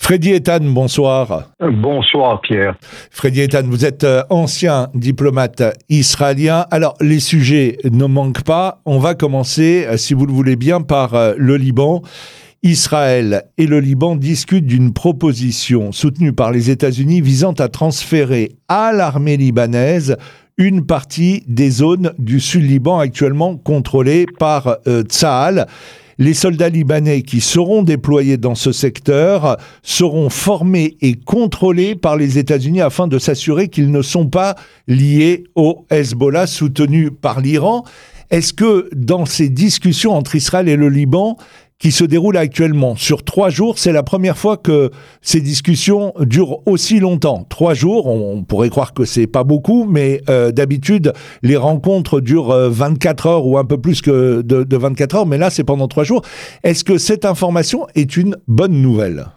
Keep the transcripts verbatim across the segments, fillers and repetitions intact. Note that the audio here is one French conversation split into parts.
Freddy Eitan, bonsoir. Bonsoir Pierre. Freddy Eitan, vous êtes ancien diplomate israélien. Alors, les sujets ne manquent pas. On va commencer, si vous le voulez bien, par le Liban. Israël et le Liban discutent d'une proposition soutenue par les États-Unis visant à transférer à l'armée libanaise une partie des zones du Sud-Liban actuellement contrôlées par euh, Tsahal. Les soldats libanais qui seront déployés dans ce secteur seront formés et contrôlés par les États-Unis afin de s'assurer qu'ils ne sont pas liés au Hezbollah soutenu par l'Iran. Est-ce que dans ces discussions entre Israël et le Liban qui se déroulent actuellement sur trois jours, c'est la première fois que ces discussions durent aussi longtemps? Trois jours, on, on pourrait croire que c'est pas beaucoup, mais euh, d'habitude, les rencontres durent euh, vingt-quatre heures ou un peu plus que de, de vingt-quatre heures, mais là, c'est pendant trois jours. Est-ce que cette information est une bonne nouvelle?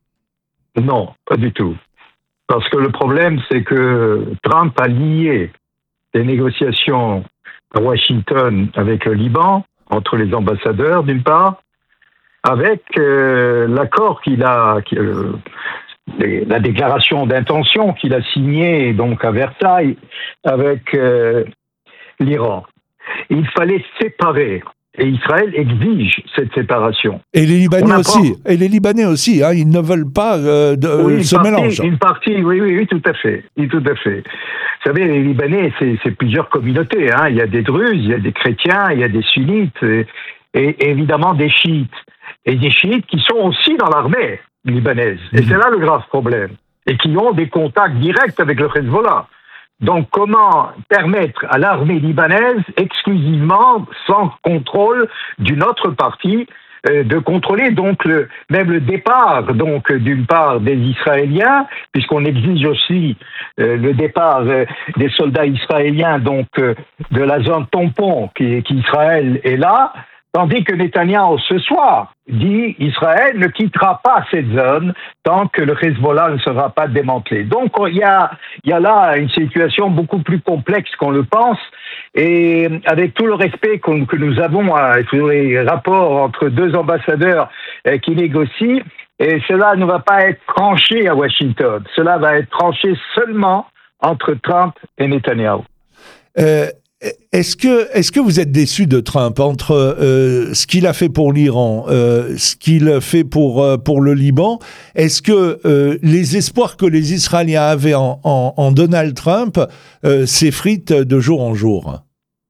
Non, pas du tout. Parce que le problème, c'est que Trump a lié les négociations à Washington avec le Liban, entre les ambassadeurs, d'une part, avec euh, l'accord qu'il a, euh, les, la déclaration d'intention qu'il a signée donc à Versailles avec euh, l'Iran. Il fallait séparer. Et Israël exige cette séparation. Et les Libanais aussi. Et les Libanais aussi. Hein, ils ne veulent pas euh, de, oui, ce partie, mélange. Une partie, oui, oui, oui, tout à fait. Oui, tout à fait. Vous savez, les Libanais, c'est, c'est plusieurs communautés. Hein. Il y a des Druzes, il y a des chrétiens, il y a des sunnites, et, et évidemment des chiites. Et des chiites qui sont aussi dans l'armée libanaise. Et c'est là le grave problème. Et qui ont des contacts directs avec le Hezbollah. Donc, comment permettre à l'armée libanaise, exclusivement, sans contrôle d'une autre partie, euh, de contrôler donc le, même le départ, donc d'une part des Israéliens, puisqu'on exige aussi euh, le départ euh, des soldats israéliens, donc euh, de la zone tampon qui, qui Israël est là. Tandis que Netanyahou, ce soir, dit Israël ne quittera pas cette zone tant que le Hezbollah ne sera pas démantelé. Donc, il y a, il y a là une situation beaucoup plus complexe qu'on le pense. Et avec tout le respect que nous avons sur les rapports entre deux ambassadeurs qui négocient, et cela ne va pas être tranché à Washington. Cela va être tranché seulement entre Trump et Netanyahou. Euh... Est-ce que, est-ce que vous êtes déçu de Trump entre euh, ce qu'il a fait pour l'Iran, euh, ce qu'il fait pour, euh, pour le Liban? Est-ce que euh, les espoirs que les Israéliens avaient en, en, en Donald Trump euh, s'effritent de jour en jour?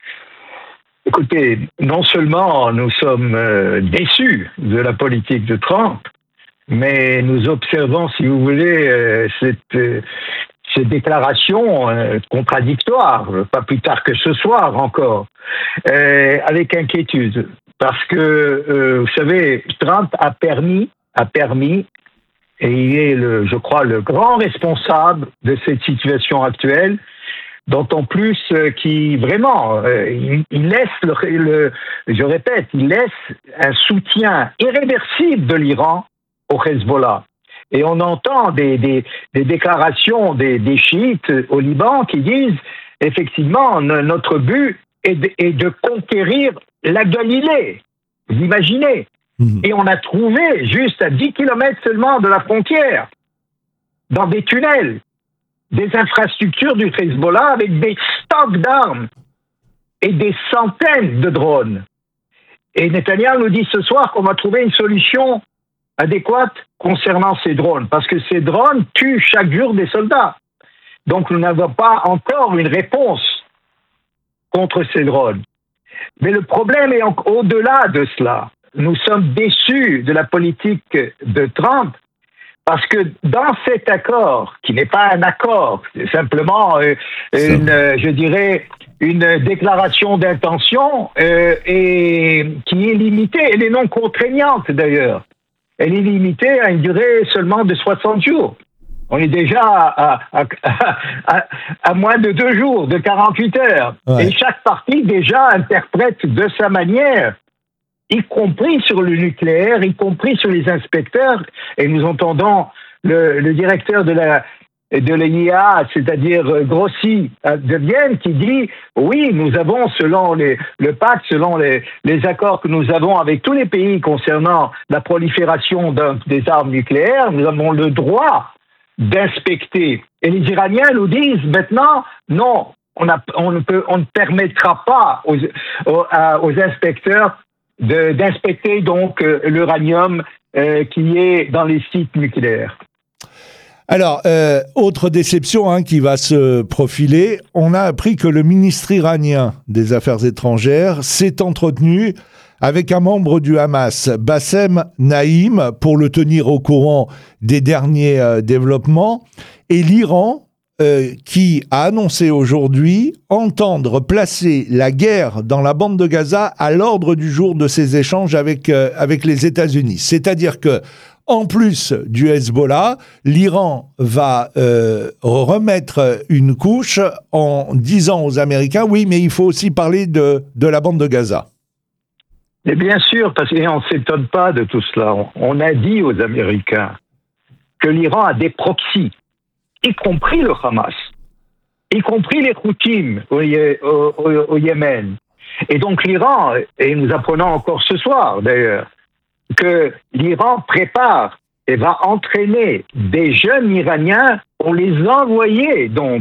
Écoutez, non seulement nous sommes euh, déçus de la politique de Trump, mais nous observons, si vous voulez, euh, cette... Euh, ces déclarations euh, contradictoires, pas plus tard que ce soir encore, euh, avec inquiétude. Parce que, euh, vous savez, Trump a permis, a permis, et il est, le, je crois, le grand responsable de cette situation actuelle, d'autant plus euh, qui, vraiment, euh, il, il laisse, le, le, je répète, il laisse un soutien irréversible de l'Iran au Hezbollah. Et on entend des, des, des déclarations des, des chiites au Liban qui disent, effectivement, notre but est de, est de conquérir la Galilée. Vous imaginez? Mmh. Et on a trouvé, juste à dix kilomètres seulement de la frontière, dans des tunnels, des infrastructures du Hezbollah avec des stocks d'armes et des centaines de drones. Et Netanyahou nous dit ce soir qu'on va trouver une solution adéquate concernant ces drones, parce que ces drones tuent chaque jour des soldats. Donc nous n'avons pas encore une réponse contre ces drones. Mais le problème est au-delà de cela. Nous sommes déçus de la politique de Trump, parce que dans cet accord, qui n'est pas un accord, c'est simplement euh, une, euh, je dirais, une déclaration d'intention euh, et qui est limitée, elle est non contraignante d'ailleurs. Elle est limitée à une durée seulement de soixante jours. On est déjà à, à, à, à, à moins de deux jours, de quarante-huit heures. Ouais. Et chaque partie déjà interprète de sa manière, y compris sur le nucléaire, y compris sur les inspecteurs. Et nous entendons le, le directeur de la de l'I A, c'est-à-dire grossi, devienne, qui dit oui, nous avons, selon les, le pacte, selon les, les accords que nous avons avec tous les pays concernant la prolifération des armes nucléaires, nous avons le droit d'inspecter. Et les Iraniens nous disent maintenant, non, on, a, on, ne, peut, on ne permettra pas aux, aux, aux inspecteurs de, d'inspecter donc l'uranium euh, qui est dans les sites nucléaires. Alors, euh, autre déception hein, qui va se profiler, on a appris que le ministre iranien des Affaires étrangères s'est entretenu avec un membre du Hamas, Bassem Naïm, pour le tenir au courant des derniers euh, développements, et l'Iran euh, qui a annoncé aujourd'hui entendre placer la guerre dans la bande de Gaza à l'ordre du jour de ses échanges avec, euh, avec les États-Unis. C'est-à-dire que en plus du Hezbollah, l'Iran va euh, remettre une couche en disant aux Américains « Oui, mais il faut aussi parler de, de la bande de Gaza ». Et bien sûr, parce qu'on ne s'étonne pas de tout cela. On a dit aux Américains que l'Iran a des proxys, y compris le Hamas, y compris les Houthis au, au, au, au Yémen. Et donc l'Iran, et nous apprenons encore ce soir d'ailleurs, que l'Iran prépare et va entraîner des jeunes Iraniens pour les envoyer donc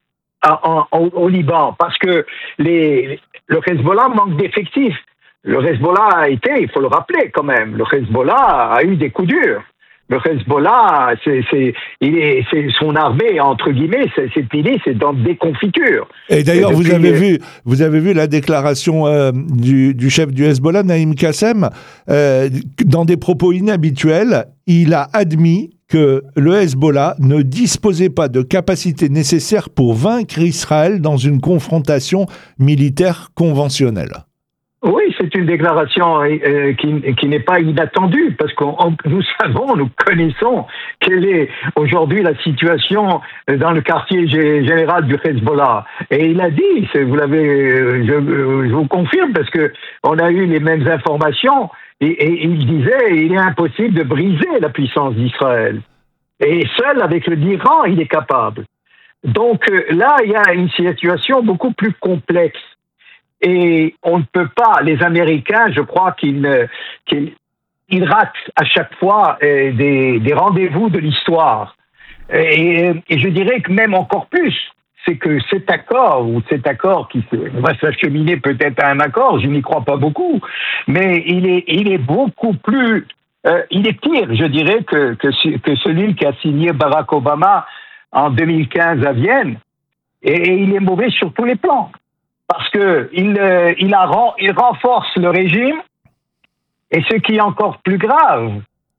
à, à, au, au Liban, parce que les, le Hezbollah manque d'effectifs. Le Hezbollah a été, il faut le rappeler quand même, le Hezbollah a eu des coups durs. Le Hezbollah, c'est, c'est, il est, c'est son armée, entre guillemets, c'est, c'est fini, c'est dans des confitures. Et d'ailleurs, et depuis... vous avez vu, vous avez vu la déclaration euh, du, du chef du Hezbollah, Naïm Qassem, euh, dans des propos inhabituels, il a admis que le Hezbollah ne disposait pas de capacités nécessaires pour vaincre Israël dans une confrontation militaire conventionnelle. Oui, c'est une déclaration euh, qui, qui n'est pas inattendue, parce que nous savons, nous connaissons quelle est aujourd'hui la situation dans le quartier général du Hezbollah. Et il a dit, vous l'avez, je, je vous confirme, parce que on a eu les mêmes informations, et, et il disait, il est impossible de briser la puissance d'Israël. Et seul avec l'Iran, il est capable. Donc là, il y a une situation beaucoup plus complexe. Et on ne peut pas, les Américains, je crois qu'ils, qu'ils ils ratent à chaque fois euh, des, des rendez-vous de l'histoire. Et, et je dirais que même encore plus, c'est que cet accord, ou cet accord qui va s'acheminer peut-être à un accord, je n'y crois pas beaucoup, mais il est, il est beaucoup plus, euh, il est pire, je dirais, que, que, que celui qu'a signé Barack Obama en deux mille quinze à Vienne, et, et il est mauvais sur tous les plans. Parce que il, euh, il, a, il renforce le régime, et ce qui est encore plus grave,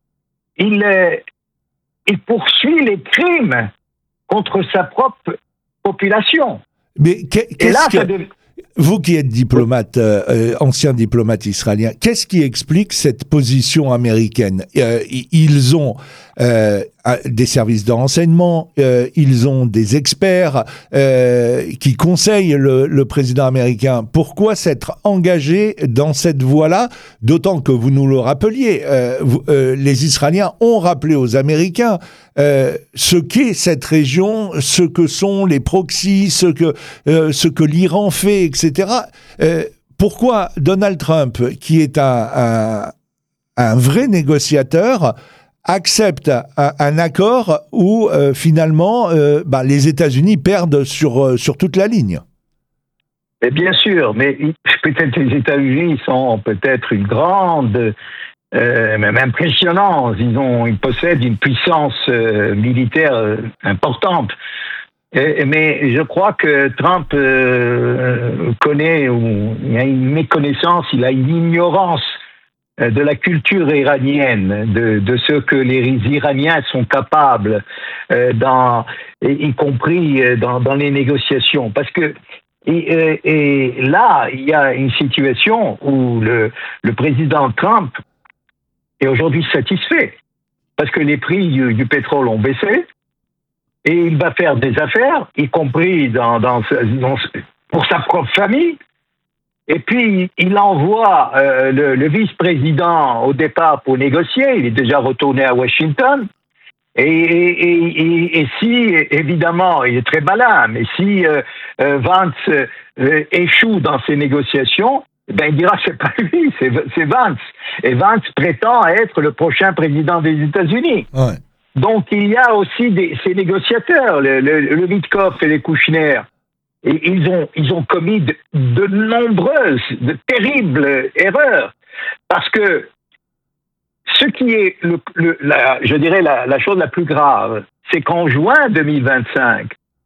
il, euh, il poursuit les crimes contre sa propre population. Mais qu'est-ce et là, que... ça dev... Vous qui êtes diplomate, euh, ancien diplomate israélien, qu'est-ce qui explique cette position américaine ? euh, Ils ont euh, des services de renseignement, euh, ils ont des experts euh, qui conseillent le, le président américain. Pourquoi s'être engagé dans cette voie-là ? D'autant que vous nous le rappeliez, euh, vous, euh, les Israéliens ont rappelé aux Américains euh, ce qu'est cette région, ce que sont les proxys, ce que, euh, ce que l'Iran fait, et cetera. Euh, pourquoi Donald Trump, qui est un, un, un vrai négociateur, accepte un, un accord où euh, finalement euh, bah, les États-Unis perdent sur, euh, sur toute la ligne? Et bien sûr, mais peut-être les États-Unis sont peut-être une grande, euh, même impressionnante. Ils, ont, ils possèdent une puissance euh, militaire importante. Et, mais je crois que Trump euh, connaît, ou il a une méconnaissance, il a une ignorance de la culture iranienne, de, de ce que les Iraniens sont capables, euh, dans, y compris dans, dans les négociations. Parce que et, et là, il y a une situation où le, le président Trump est aujourd'hui satisfait, parce que les prix du, du pétrole ont baissé, et il va faire des affaires, y compris dans, dans, dans, pour sa propre famille. Et puis, il envoie euh, le, le vice-président au départ pour négocier. Il est déjà retourné à Washington. Et, et, et, et si, évidemment, il est très malin, mais si euh, euh, Vance euh, échoue dans ces négociations, ben il dira c'est pas lui, c'est, c'est Vance. Et Vance prétend être le prochain président des États-Unis. Ouais. Donc il y a aussi des, ces négociateurs, le, le, le Witkoff et les Kouchner. Et ils ont, ils ont commis de, de nombreuses, de terribles erreurs. Parce que ce qui est, le, le, la, je dirais, la, la chose la plus grave, c'est qu'en juin deux mille vingt-cinq,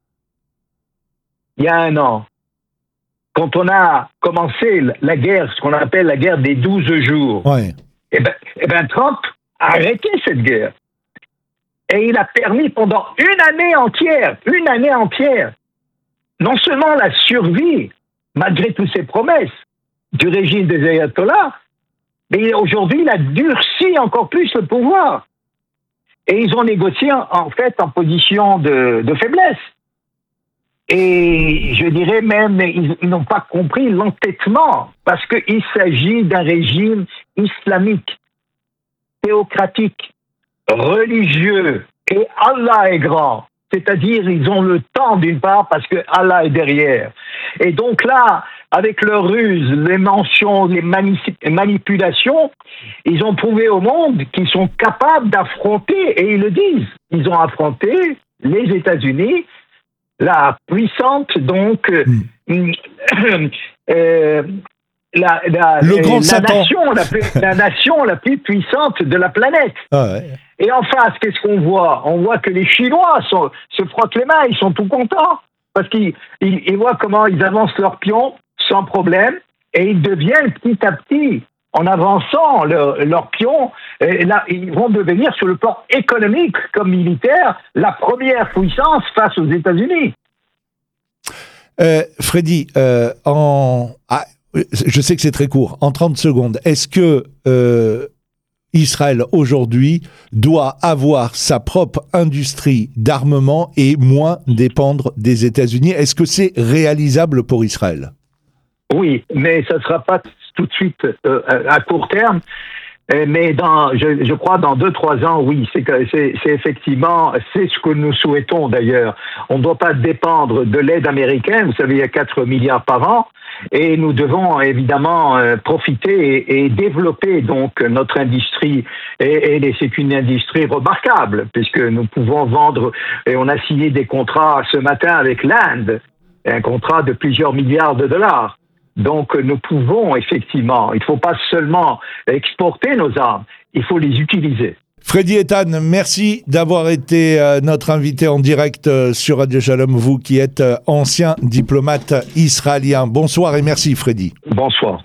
il y a un an, quand on a commencé la guerre, ce qu'on appelle la guerre des douze jours, ouais. eh ben, eh ben Trump a arrêté cette guerre. Et il a permis pendant une année entière, une année entière, non seulement la survie, malgré toutes ses promesses, du régime des ayatollahs, mais aujourd'hui, il a durci encore plus le pouvoir. Et ils ont négocié, en fait, en position de, de faiblesse. Et je dirais même, ils, ils n'ont pas compris l'entêtement, parce qu'il s'agit d'un régime islamique, théocratique, religieux, et Allah est grand. C'est-à-dire, ils ont le temps, d'une part, parce que Allah est derrière. Et donc là, avec leurs ruses, les mentions, les manip- manipulations, ils ont prouvé au monde qu'ils sont capables d'affronter, et ils le disent, ils ont affronté les États-Unis, la puissante, donc, mmh. euh, la, la, le grand la, nation, la, plus, la nation la plus puissante de la planète. Ah ouais. Et en face, qu'est-ce qu'on voit? On voit que les Chinois sont, se frottent les mains, ils sont tout contents, parce qu'ils ils, ils voient comment ils avancent leurs pions sans problème, et ils deviennent petit à petit, en avançant leurs leur pions, et là, ils vont devenir, sur le plan économique comme militaire, la première puissance face aux États-Unis. Euh, Freddy, euh, en... Ah, je sais que c'est très court, en trente secondes, est-ce que euh, Israël aujourd'hui doit avoir sa propre industrie d'armement et moins dépendre des États-Unis? Est-ce que c'est réalisable pour Israël? Oui, mais ça ne sera pas tout de suite euh, à court terme. Mais dans, je, je crois dans deux, trois ans, oui, c'est, c'est, c'est effectivement, c'est ce que nous souhaitons d'ailleurs. On ne doit pas dépendre de l'aide américaine. Vous savez, il y a quatre milliards par an. Et nous devons évidemment euh, profiter et, et développer donc notre industrie. Et, et c'est une industrie remarquable puisque nous pouvons vendre, et on a signé des contrats ce matin avec l'Inde, un contrat de plusieurs milliards de dollars. Donc nous pouvons effectivement, il ne faut pas seulement exporter nos armes, il faut les utiliser. Freddy Eitan, merci d'avoir été euh, notre invité en direct euh, sur Radio Shalom, vous qui êtes euh, ancien diplomate israélien. Bonsoir et merci Freddy. Bonsoir.